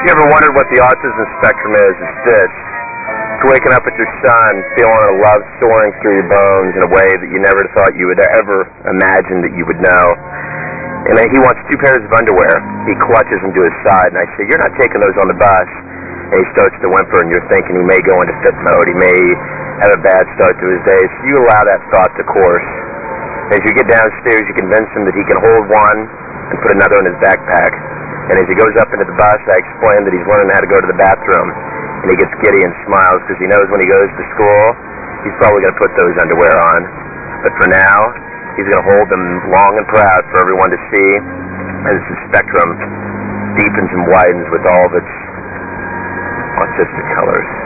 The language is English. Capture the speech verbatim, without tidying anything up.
You ever wondered what the autism spectrum is? It's this. It's waking up with your son, feeling a love soaring through your bones in a way that you never thought you would ever imagine that you would know. And then he wants two pairs of underwear. He clutches them to his side, and I say, you're not taking those on the bus. And he starts to whimper, and you're thinking he may go into fit mode. He may have a bad start to his day. So you allow that thought to course. As you get downstairs, you convince him that he can hold one and put another in his backpack. And as he goes up into the bus, I explain that he's learning how to go to the bathroom. And he gets giddy and smiles because he knows when he goes to school, he's probably going to put those underwear on. But for now, he's going to hold them long and proud for everyone to see as the spectrum deepens and widens with all of its autistic colors.